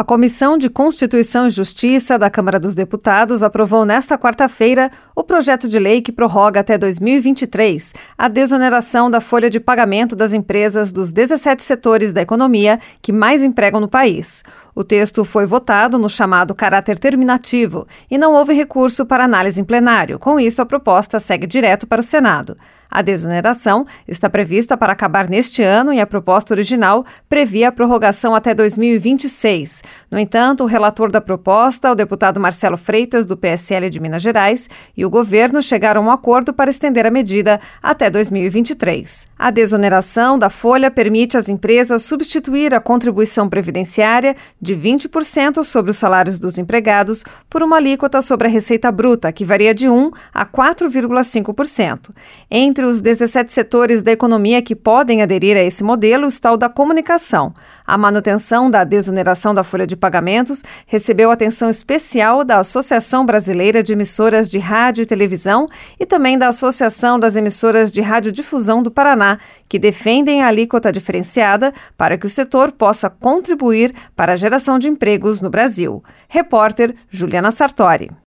A Comissão de Constituição e Justiça da Câmara dos Deputados aprovou nesta quarta-feira o projeto de lei que prorroga até 2023 a desoneração da folha de pagamento das empresas dos 17 setores da economia que mais empregam no país. O texto foi votado no chamado caráter terminativo e não houve recurso para análise em plenário. Com isso, a proposta segue direto para o Senado. A desoneração está prevista para acabar neste ano e a proposta original previa a prorrogação até 2026. No entanto, o relator da proposta, o deputado Marcelo Freitas, do PSL de Minas Gerais, e o governo chegaram a um acordo para estender a medida até 2023. A desoneração da folha permite às empresas substituir a contribuição previdenciária de 20% sobre os salários dos empregados por uma alíquota sobre a receita bruta, que varia de 1% a 4,5%. Entre os 17 setores da economia que podem aderir a esse modelo está o da comunicação. A manutenção da desoneração da folha de pagamentos recebeu atenção especial da Associação Brasileira de Emissoras de Rádio e Televisão e também da Associação das Emissoras de Radiodifusão do Paraná, que defendem a alíquota diferenciada para que o setor possa contribuir para a geração de empregos no Brasil. Repórter Juliana Sartori.